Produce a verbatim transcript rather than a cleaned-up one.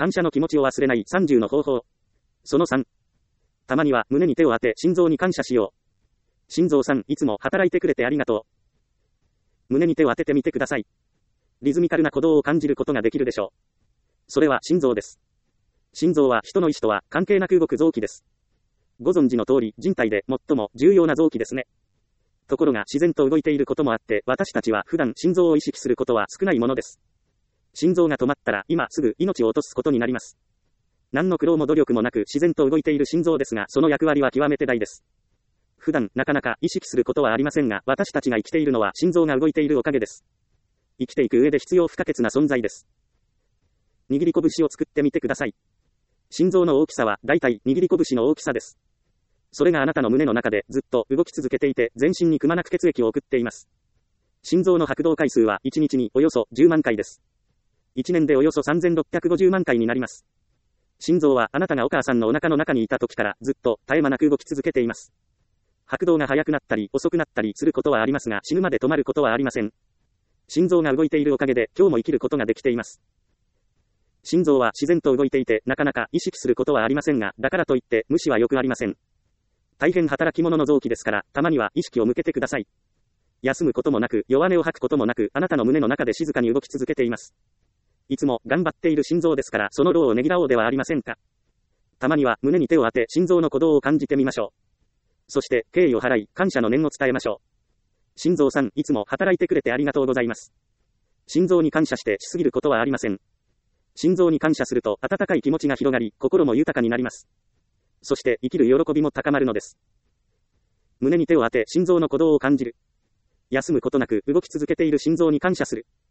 感謝の気持ちを忘れないさんじゅうの方法。そのさん。たまには胸に手を当て心臓に感謝しよう。心臓さん、いつも働いてくれてありがとう。胸に手を当ててみてください。リズミカルな鼓動を感じることができるでしょう。それは心臓です。心臓は人の意志とは関係なく動く臓器です。ご存知の通り、人体で最も重要な臓器ですね。ところが自然と動いていることもあって、私たちは普段心臓を意識することは少ないものです。心臓が止まったら今すぐ命を落とすことになります。何の苦労も努力もなく自然と動いている心臓ですが、その役割は極めて大です。普段なかなか意識することはありませんが、私たちが生きているのは心臓が動いているおかげです。生きていく上で必要不可欠な存在です。握り拳を作ってみてください。心臓の大きさはだいたい握り拳の大きさです。それがあなたの胸の中でずっと動き続けていて、全身にくまなく血液を送っています。心臓の拍動回数はいちにちにおよそじゅうまんかいです。いちねんでおよそさんぜんろっぴゃくごじゅうまんかいになります。心臓はあなたがお母さんのお腹の中にいた時からずっと絶え間なく動き続けています。拍動が速くなったり遅くなったりすることはありますが、死ぬまで止まることはありません。心臓が動いているおかげで今日も生きることができています。心臓は自然と動いていてなかなか意識することはありませんが、だからといって無視はよくありません。大変働き者の臓器ですから、たまには意識を向けてください。休むこともなく、弱音を吐くこともなく、あなたの胸の中で静かに動き続けています。いつも頑張っている心臓ですから、その労をねぎらおうではありませんか。たまには胸に手を当て心臓の鼓動を感じてみましょう。そして敬意を払い感謝の念を伝えましょう。心臓さん、いつも働いてくれてありがとうございます。心臓に感謝してしすぎることはありません。心臓に感謝すると温かい気持ちが広がり、心も豊かになります。そして生きる喜びも高まるのです。胸に手を当て心臓の鼓動を感じる。休むことなく動き続けている心臓に感謝する。